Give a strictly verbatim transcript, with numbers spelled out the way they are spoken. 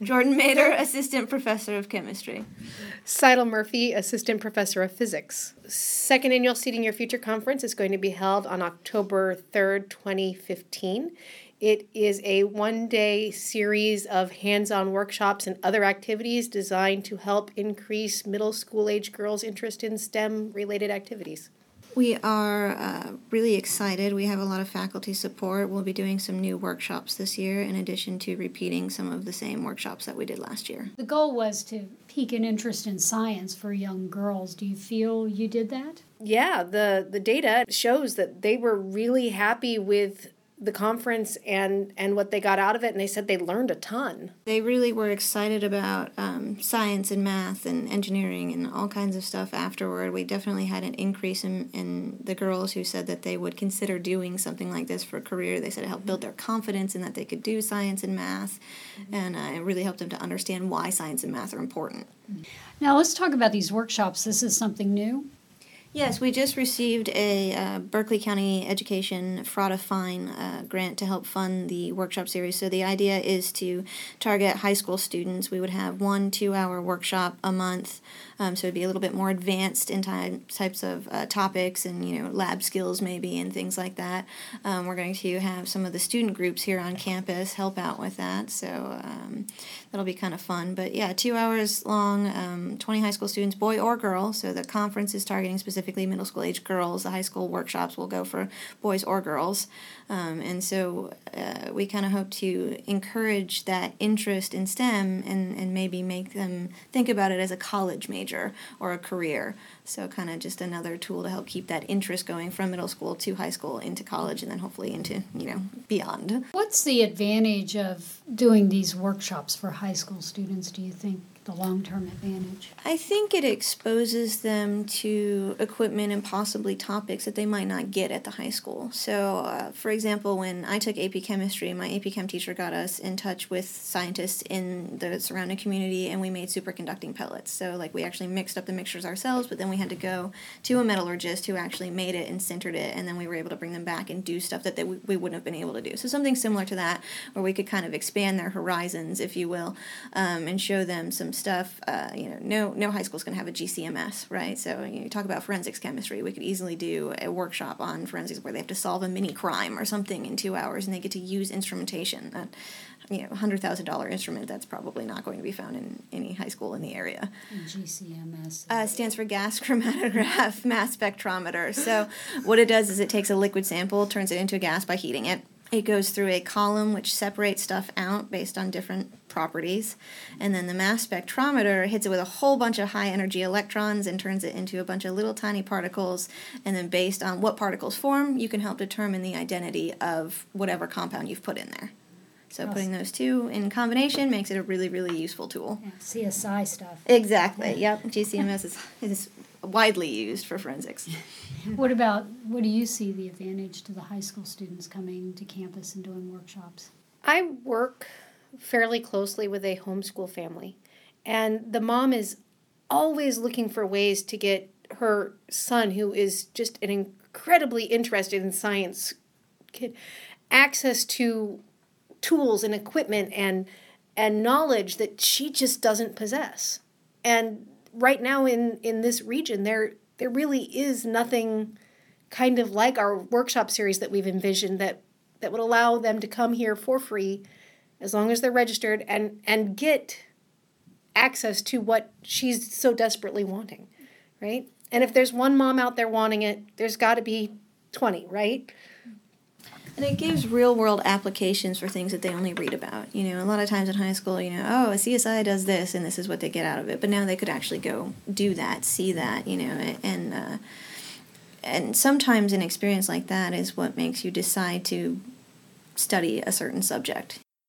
Jordan Mater, Assistant Professor of Chemistry. Seidel Murphy, Assistant Professor of Physics. Second annual Seeding Your Future Conference is going to be held on October third, twenty fifteen. It is a one-day series of hands-on workshops and other activities designed to help increase middle school-age girls' interest in STEM-related activities. We are uh, really excited. We have a lot of faculty support. We'll be doing some new workshops this year in addition to repeating some of the same workshops that we did last year. The goal was to pique an interest in science for young girls. Do you feel you did that? Yeah, the, the data shows that they were really happy with the conference and, and what they got out of it, and they said they learned a ton. They really were excited about um, science and math and engineering and all kinds of stuff afterward. We definitely had an increase in, in the girls who said that they would consider doing something like this for a career. They said it helped build their confidence in that they could do science and math, mm-hmm. and uh, it really helped them to understand why science and math are important. Now let's talk about these workshops. This is something new? Yes, we just received a uh, Berkeley County Education Fraud of Fine uh, grant to help fund the workshop series. So the idea is to target high school students. We would have one two-hour workshop a month, um, so it'd be a little bit more advanced in time, types of uh, topics and you know lab skills maybe and things like that. Um, we're going to have some of the student groups here on campus help out with that, so um, that'll be kind of fun. But yeah, two hours long, um, twenty high school students, boy or girl. So the conference is targeting specifically Specifically middle school age girls. The high school workshops will go for boys or girls. Um, and so uh, we kind of hope to encourage that interest in STEM and, and maybe make them think about it as a college major or a career. So kind of just another tool to help keep that interest going from middle school to high school into college and then hopefully into, you know, beyond. What's the advantage of doing these workshops for high school students, do you think? The long-term advantage? I think it exposes them to equipment and possibly topics that they might not get at the high school. So, uh, for example, when I took A P Chemistry, my A P Chem teacher got us in touch with scientists in the surrounding community, and we made superconducting pellets. So, like, we actually mixed up the mixtures ourselves, but then we had to go to a metallurgist who actually made it and sintered it, and then we were able to bring them back and do stuff that they, we wouldn't have been able to do. So something similar to that, where we could kind of expand their horizons, if you will, um, and show them some stuff. Uh, you know, no no high school is going to have a G C M S, right? So you talk about forensics chemistry. We could easily do a workshop on forensics where they have to solve a mini crime or something in two hours, and they get to use instrumentation. Uh, you know, a hundred thousand dollar instrument that's probably not going to be found in any high school in the area. G C M S uh, stands for gas chromatograph mass spectrometer. So what it does is it takes a liquid sample, turns it into a gas by heating it. It goes through a column which separates stuff out based on different properties, and then the mass spectrometer hits it with a whole bunch of high-energy electrons and turns it into a bunch of little tiny particles, and then based on what particles form, you can help determine the identity of whatever compound you've put in there. So awesome. Putting those two in combination makes it a really, really useful tool. Yeah, C S I stuff. Exactly, yep. G C M S is, is widely used for forensics. What about, what do you see the advantage to the high school students coming to campus and doing workshops? I work fairly closely with a homeschool family, and the mom is always looking for ways to get her son, who is just an incredibly interested in science kid, access to tools and equipment and and knowledge that she just doesn't possess. And right now in, in this region, there there really is nothing kind of like our workshop series that we've envisioned that, that would allow them to come here for free as long as they're registered and, and get access to what she's so desperately wanting, right? And if there's one mom out there wanting it, there's got to be twenty, right? And it gives real-world applications for things that they only read about. You know, a lot of times in high school, you know, oh, a C S I does this, and this is what they get out of it. But now they could actually go do that, see that, you know, and uh, and sometimes an experience like that is what makes you decide to study a certain subject.